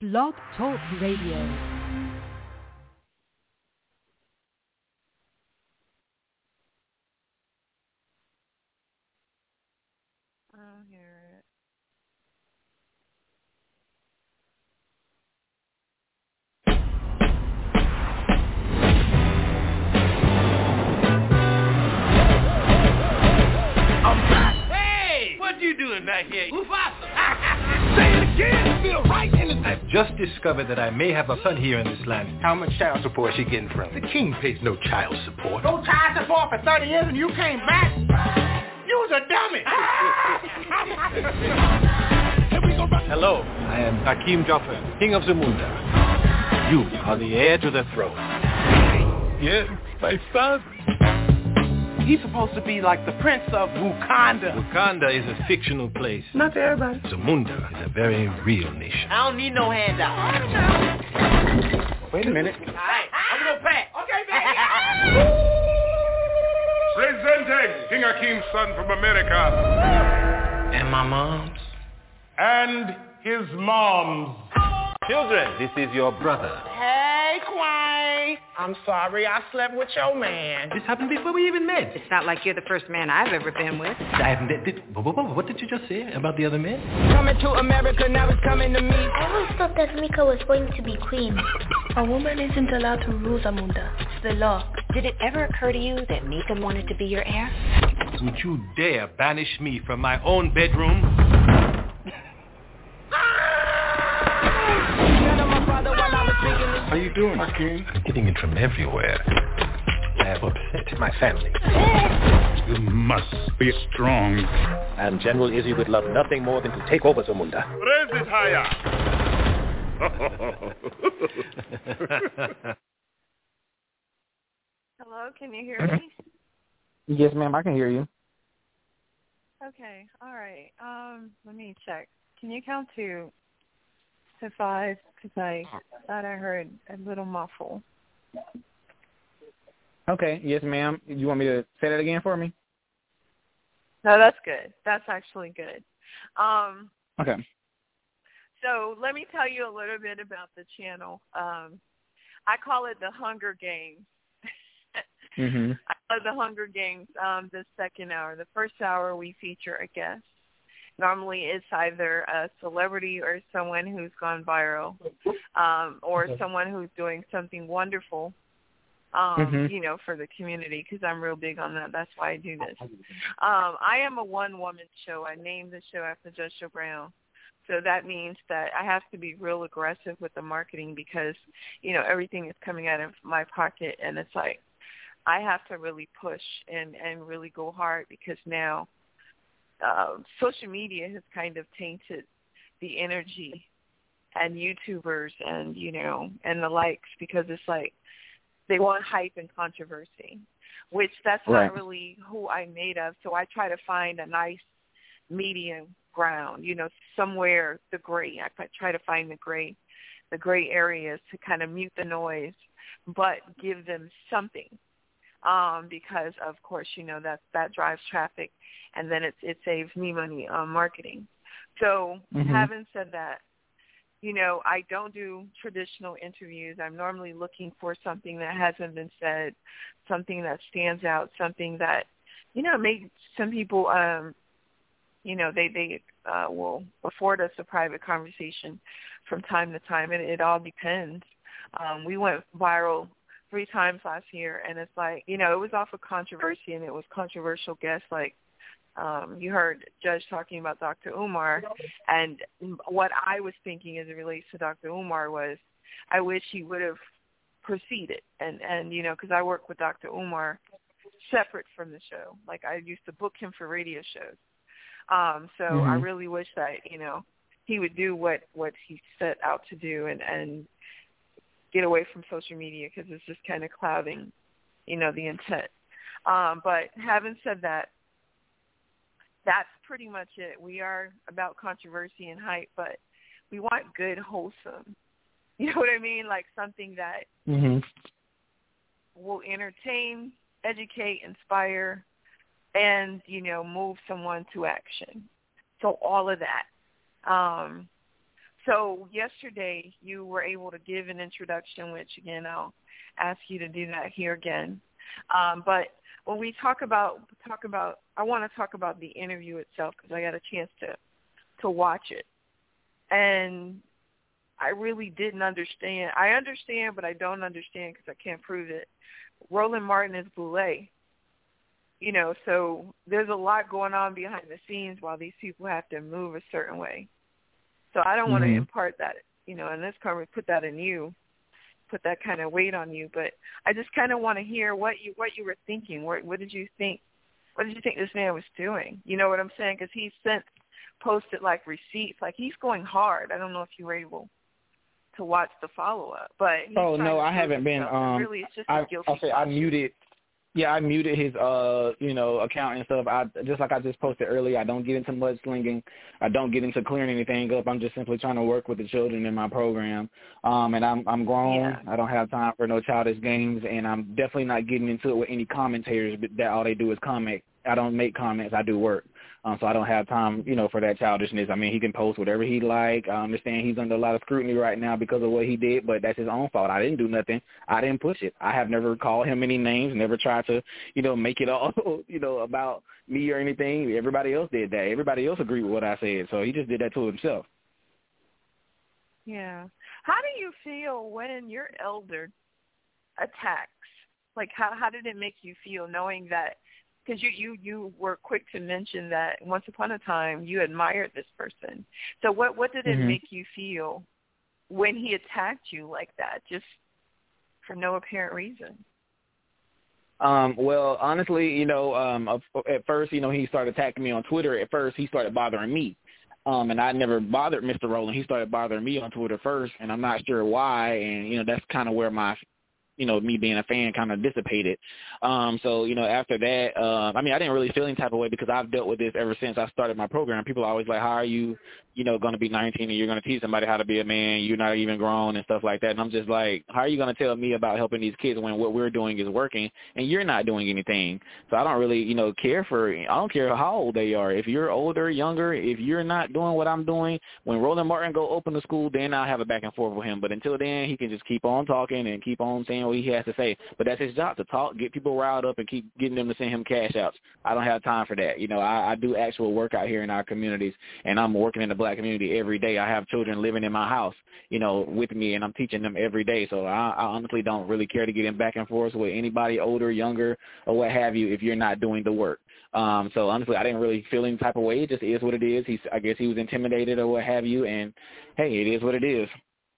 Blog Talk Radio. Back here, Mufasa. Say it again, feel right in the... I've just discovered that I may have a son here in this land. How much child support is she getting from? The king pays no child support. No child support for 30 years and you came back? You was a dummy. Hello, I am Hakim Joffer, king of Zamunda. You are the heir to the throne. Yes, my son. He's supposed to be like the prince of Wakanda. Wakanda is a fictional place. Not to everybody. Zamunda is a very real nation. I don't need no handout. Wait a minute. All right, I'm gonna pack. Okay, baby. Presenting King Akim's son from America. And my mom's. And his mom's. Children, this is your brother. Hey, Quay. I'm sorry I slept with your man. This happened before we even met. It's not like you're the first man I've ever been with. What did you just say about the other men? Coming to America, now it's coming to me. I always thought that Mika was going to be queen. A woman isn't allowed to rule Zamunda. It's the law. Did it ever occur to you that Mika wanted to be your heir? Would you dare banish me from my own bedroom? How you doing, Hakim? I'm getting it from everywhere. I have upset my family. You must be strong. And General Izzy would love nothing more than to take over Zamunda. Raise it higher. Hello, can you hear me? Yes, ma'am, I can hear you. Okay, all right. Let me check. Can you count to 5? Because I thought I heard a little muffle. Okay, yes, ma'am. You want me to say that again for me? No, that's good. That's actually good. Okay. So let me tell you a little bit about the channel. I call it the Hunger Games. Mm-hmm. I call it the Hunger Games, the second hour. The first hour we feature a guest. Normally it's either a celebrity or someone who's gone viral, or someone who's doing something wonderful, you know, for the community, because I'm real big on that. That's why I do this. I am a one-woman show. I named the show after Joshua Brown. So that means that I have to be real aggressive with the marketing because, you know, everything is coming out of my pocket, and it's like I have to really push and really go hard because now social media has kind of tainted the energy and YouTubers and, you know, and the likes, because it's like they want hype and controversy, which that's right. not really who I'm made of. So I try to find a nice medium ground, you know, somewhere the gray. I try to find the gray areas to kind of mute the noise, but give them something. Because of course, you know, that drives traffic, and then it saves me money on marketing. So having said that, you know, I don't do traditional interviews. I'm normally looking for something that hasn't been said, something that stands out, something that, you know, make some people, you know, they will afford us a private conversation from time to time, and it all depends. We went viral 3 times last year, and it's like, you know, it was off of controversy, and it was controversial guests. Like you heard Judge talking about Dr. Umar, and what I was thinking as it relates to Dr. Umar was I wish he would have proceeded, and you know, because I work with Dr. Umar separate from the show. Like I used to book him for radio shows. So I really wish that, you know, he would do what he set out to do and get away from social media, because it's just kind of clouding, you know, the intent. But having said that, that's pretty much it. We are about controversy and hype, but we want good, wholesome. You know what I mean? Like something that will entertain, educate, inspire, and, you know, move someone to action. So all of that. So yesterday you were able to give an introduction, which, again, I'll ask you to do that here again. But when we talk about, I want to talk about the interview itself because I got a chance to watch it. And I really didn't understand. I understand, but I don't understand because I can't prove it. Roland Martin is Boulay. You know, so there's a lot going on behind the scenes while these people have to move a certain way. So I don't want to impart that, you know, in this conversation, put that in you, put that kind of weight on you. But I just kind of want to hear what you were thinking. What did you think? What did you think this man was doing? You know what I'm saying? Because he posted like receipts, like he's going hard. I don't know if you were able to watch the follow up, but no, I haven't been. Really, it's just a guilty say I muted. Yeah, I muted his, account and stuff. I just posted earlier, I don't get into mudslinging. I don't get into clearing anything up. I'm just simply trying to work with the children in my program. And I'm grown. Yeah. I don't have time for no childish games, and I'm definitely not getting into it with any commentators that all they do is comment. I don't make comments. I do work. So I don't have time, for that childishness. I mean, he can post whatever he like. I understand he's under a lot of scrutiny right now because of what he did, but that's his own fault. I didn't do nothing. I didn't push it. I have never called him any names, never tried to, make it all, about me or anything. Everybody else did that. Everybody else agreed with what I said. So he just did that to himself. Yeah. How do you feel when your elder attacks? Like, how did it make you feel knowing that? Because you were quick to mention that once upon a time you admired this person. So what did it make you feel when he attacked you like that, just for no apparent reason? Well, honestly, at first, he started attacking me on Twitter. At first, he started bothering me. And I never bothered Mr. Roland. He started bothering me on Twitter first, and I'm not sure why. And, that's kind of where my me being a fan kind of dissipated. So, after that, I didn't really feel any type of way because I've dealt with this ever since I started my program. People are always like, how are you, going to be 19 and you're going to teach somebody how to be a man? You're not even grown and stuff like that. And I'm just like, how are you going to tell me about helping these kids when what we're doing is working and you're not doing anything? So I don't really, I don't care how old they are. If you're older, younger, if you're not doing what I'm doing, when Roland Martin go open the school, then I'll have a back and forth with him. But until then, he can just keep on talking and keep on saying what he has to say. But that's his job, to talk, get people riled up, and keep getting them to send him cash outs. I don't have time for that. I do actual work out here in our communities, and I'm working in the black community every day. I have children living in my house, with me, and I'm teaching them every day. So I honestly don't really care to get in back and forth with anybody older, younger, or what have you if you're not doing the work. So honestly, I didn't really feel any type of way. It just is what it is. I guess he was intimidated or what have you, and hey, it is what it is.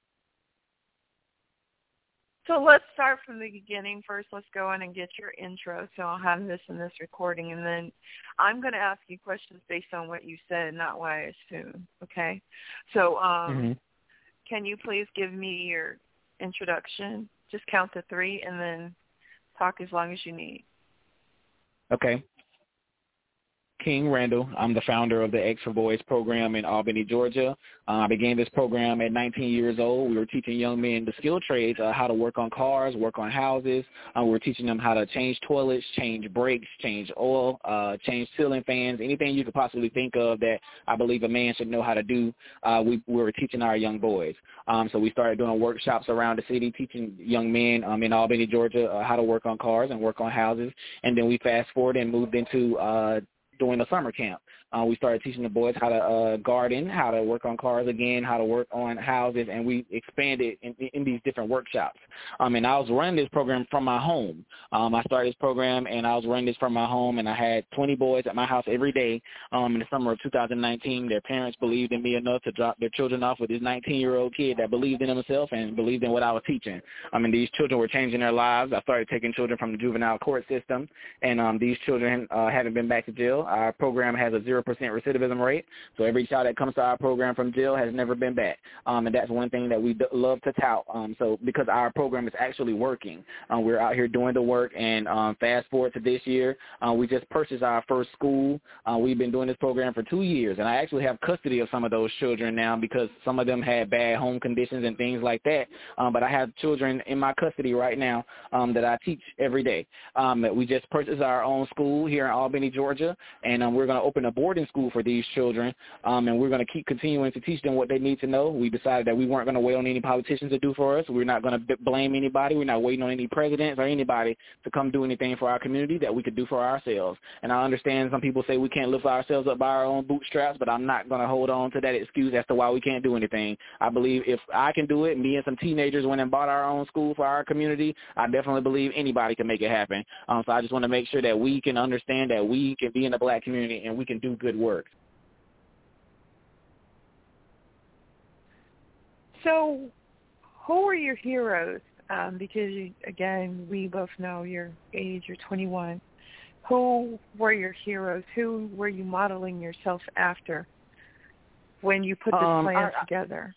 So let's start from the beginning. First, let's go in and get your intro. So I'll have this in this recording, and then I'm going to ask you questions based on what you said, not what I assume, okay? So can you please give me your introduction? Just count to 3 and then talk as long as you need. Okay. King Randall. I'm the founder of the X for Boys program in Albany, Georgia. I began this program at 19 years old. We were teaching young men the skill trades, how to work on cars, work on houses. We were teaching them how to change toilets, change brakes, change oil, change ceiling fans, anything you could possibly think of that I believe a man should know how to do. We were teaching our young boys. So we started doing workshops around the city, teaching young men in Albany, Georgia, how to work on cars and work on houses. And then we fast forward and moved into doing a summer camp. We started teaching the boys how to garden, how to work on cars again, how to work on houses, and we expanded in these different workshops. And I was running this program from my home. I started this program, and I was running this from my home, and I had 20 boys at my house every day. In the summer of 2019, their parents believed in me enough to drop their children off with this 19-year-old kid that believed in himself and believed in what I was teaching. These children were changing their lives. I started taking children from the juvenile court system, and these children haven't been back to jail. Our program has a 0% recidivism rate, so every child that comes to our program from jail has never been back, and that's one thing that we love to tout. So because our program is actually working, we're out here doing the work, and fast forward to this year, we just purchased our first school. We've been doing this program for 2 years, and I actually have custody of some of those children now because some of them had bad home conditions and things like that, but I have children in my custody right now that I teach every day. We just purchased our own school here in Albany, Georgia, and we're going to open a boarding boarding school for these children, and we're going to keep continuing to teach them what they need to know. We decided that we weren't going to wait on any politicians to do for us. We're not going to blame anybody. We're not waiting on any presidents or anybody to come do anything for our community that we could do for ourselves. And I understand some people say we can't lift ourselves up by our own bootstraps, but I'm not going to hold on to that excuse as to why we can't do anything. I believe if I can do it, me and some teenagers went and bought our own school for our community, I definitely believe anybody can make it happen. So I just want to make sure that we can understand that we can be in the black community and we can do good work. So who are your heroes? Because, again, we both know your age, you're 21. Who were your heroes? Who were you modeling yourself after when you put this plan together?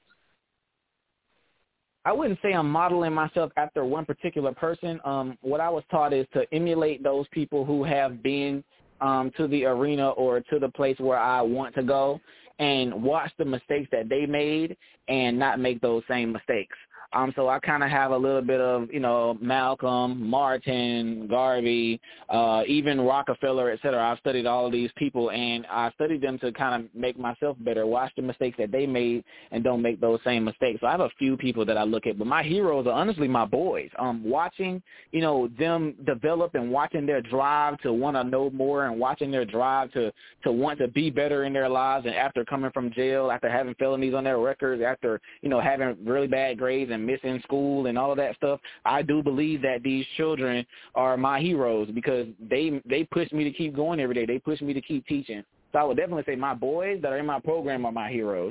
I wouldn't say I'm modeling myself after one particular person. What I was taught is to emulate those people who have been to the arena or to the place where I want to go and watch the mistakes that they made and not make those same mistakes. So I kind of have a little bit of, Malcolm, Martin, Garvey, even Rockefeller, et cetera. I've studied all of these people, and I studied them to kind of make myself better, watch the mistakes that they made, and don't make those same mistakes. So I have a few people that I look at, but my heroes are honestly my boys. Watching, them develop and watching their drive to want to know more and watching their drive to want to be better in their lives, and after coming from jail, after having felonies on their records, after, having really bad grades and missing school and all of that stuff, I do believe that these children are my heroes because they push me to keep going every day. They push me to keep teaching. So I would definitely say my boys that are in my program are my heroes.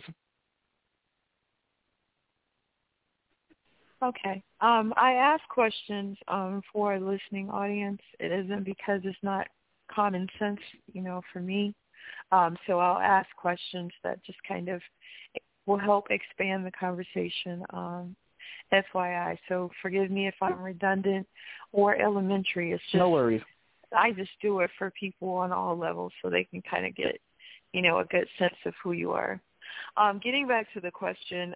Okay. I ask questions for a listening audience. It isn't because it's not common sense, for me. So I'll ask questions that just kind of will help expand the conversation. FYI, so forgive me if I'm redundant or elementary. It's just, no worries. I just do it for people on all levels so they can kind of get, a good sense of who you are. Getting back to the question,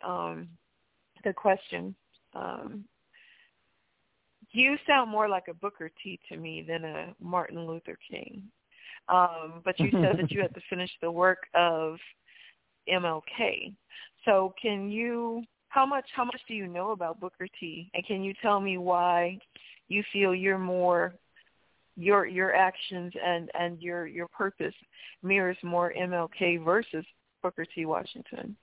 you sound more like a Booker T to me than a Martin Luther King. But you said that you had to finish the work of MLK. So how much do you know about Booker T? And can you tell me why you feel your actions and your purpose mirrors more MLK versus Booker T. Washington?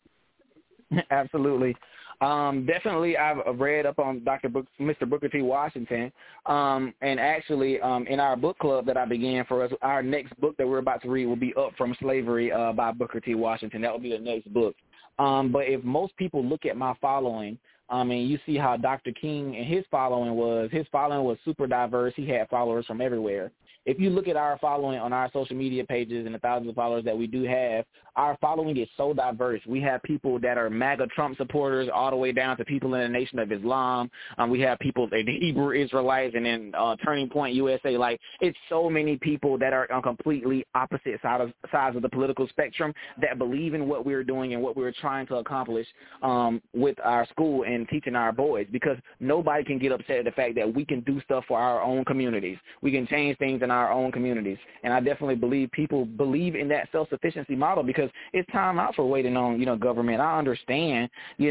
Absolutely. Definitely I've read up on Mr. Booker T. Washington. And actually in our book club that I began for us, our next book that we're about to read will be Up From Slavery by Booker T. Washington. That will be the next book. But if most people look at my following, and you see how Dr. King and his following was super diverse. He had followers from everywhere. If you look at our following on our social media pages and the thousands of followers that we do have, our following is so diverse. We have people that are MAGA Trump supporters all the way down to people in the Nation of Islam. We have people, the Hebrew Israelites, and then Turning Point USA. Like, it's so many people that are on completely opposite sides of the political spectrum that believe in what we're doing and what we're trying to accomplish with our school and teaching our boys, because nobody can get upset at the fact that we can do stuff for our own communities. We can change things in our own communities. And I definitely believe people believe in that self-sufficiency model because it's time out for waiting on, government. I understand, we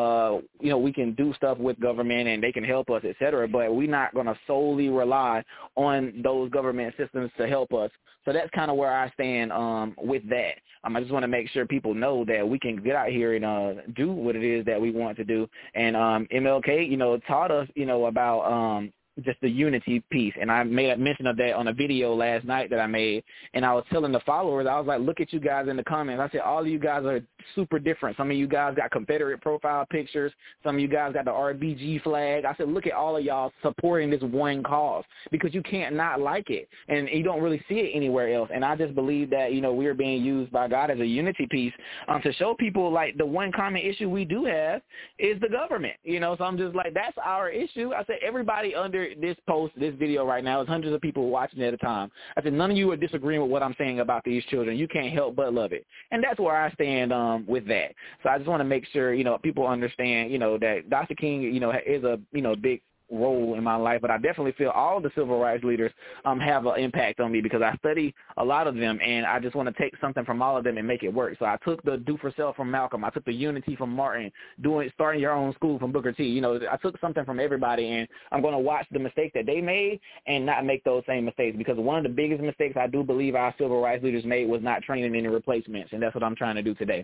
can do stuff with government and they can help us, et cetera, but we're not going to solely rely on those government systems to help us. So that's kind of where I stand with that. I just want to make sure people know that we can get out here and do what it is that we want to do. And MLK, taught us, about just the unity piece. And I made a mention of that on a video last night that I made. And I was telling the followers, I was like, look at you guys in the comments. I said, all of you guys are super different. Some of you guys got Confederate profile pictures. Some of you guys got the RBG flag. I said, look at all of y'all supporting this one cause, because you can't not like it. And you don't really see it anywhere else. And I just believe that, we're being used by God as a unity piece to show people, like, the one common issue we do have is the government. So I'm just like, that's our issue. I said, everybody under this post, this video right now, is hundreds of people watching at a time. I said, none of you are disagreeing with what I'm saying about these children. You can't help but love it. And that's where I stand with that. So I just want to make sure, people understand, that Dr. King, is a, big role in my life, but I definitely feel all the civil rights leaders have an impact on me because I study a lot of them, and I just want to take something from all of them and make it work. So I took the do for self from Malcolm. I took the unity from Martin, starting your own school from Booker T. You know, I took something from everybody, and I'm going to watch the mistakes that they made and not make those same mistakes, because one of the biggest mistakes I do believe our civil rights leaders made was not training any replacements, and that's what I'm trying to do today.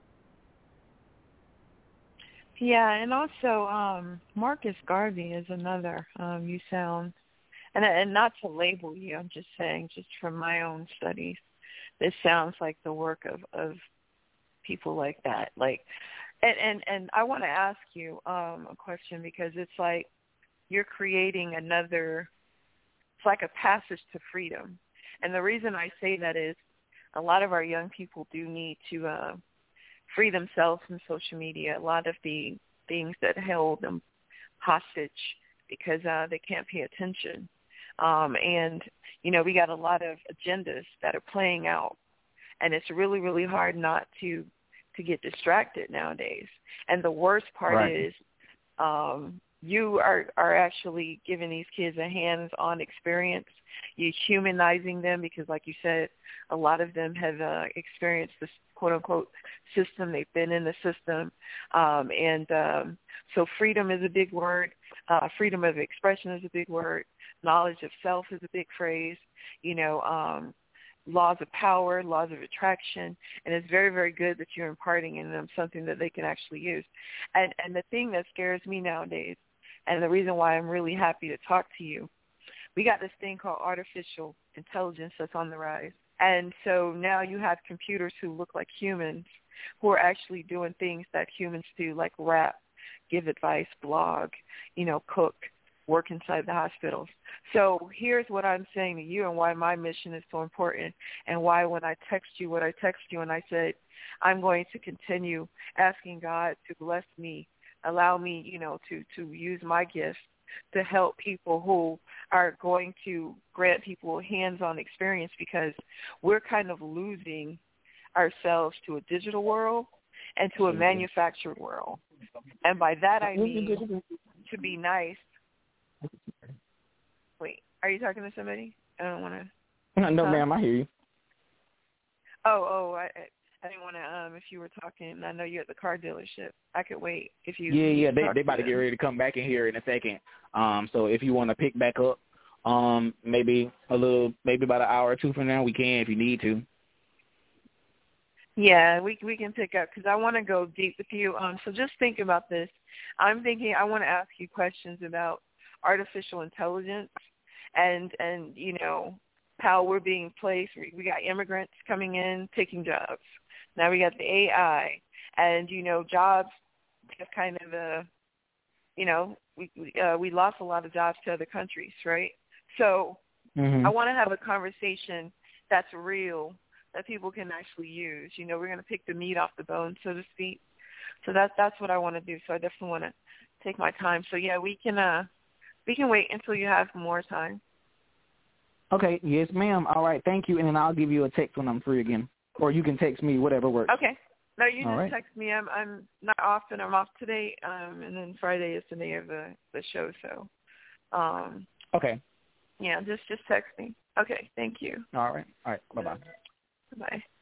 Yeah, and also Marcus Garvey is another. You sound, and not to label you, I'm just saying, just from my own studies, this sounds like the work of people like that. Like, and I want to ask you a question, because it's like you're creating another. It's like a passage to freedom, and the reason I say that is a lot of our young people do need to free themselves from social media. A lot of the things that held them hostage because they can't pay attention. And, you know, we got a lot of agendas that are playing out, and it's really, really hard not to get distracted nowadays. And the worst part is you are actually giving these kids a hands-on experience. You're humanizing them because, like you said, a lot of them have experienced this quote-unquote system. They've been in the system. So freedom is a big word. Freedom of expression is a big word. Knowledge of self is a big phrase. You know, laws of power, laws of attraction. And it's very, very good that you're imparting in them something that they can actually use. And the thing that scares me nowadays, and the reason why I'm really happy to talk to you, we got this thing called artificial intelligence that's on the rise. And so now you have computers who look like humans who are actually doing things that humans do, like rap, give advice, blog, you know, cook, work inside the hospitals. So here's what I'm saying to you and why my mission is so important, and why when I text you what I text you and I said I'm going to continue asking God to bless me, allow me, you know, to use my gifts to help people who are going to grant people hands-on experience, because we're kind of losing ourselves to a digital world and to a manufactured world. And by that I mean to be nice. Wait, are you talking to somebody? I don't want to. No, ma'am, I hear you. I didn't want to, if you were talking, I know you're at the car dealership. I could wait if you. Yeah, they about to get ready to come back in here in a second. So if you want to pick back up, maybe about an hour or two from now, we can if you need to. Yeah, we can pick up, because I want to go deep with you. So just think about this. I'm thinking I want to ask you questions about artificial intelligence and you know, how we're being placed. We got immigrants coming in, taking jobs. Now we got the AI, and, you know, jobs have kind of, you know, we lost a lot of jobs to other countries, right? So I want to have a conversation that's real, that people can actually use. You know, we're going to pick the meat off the bone, so to speak. So that's what I want to do. So I definitely want to take my time. So yeah, we can wait until you have more time. Okay, yes, ma'am. All right, thank you, and then I'll give you a text when I'm free again, or you can text me, whatever works. Okay. No, you just text me. I'm not often. I'm off today, and then Friday is the day of the show. So, okay. Yeah, just text me. Okay, thank you. All right. Bye-bye. Bye.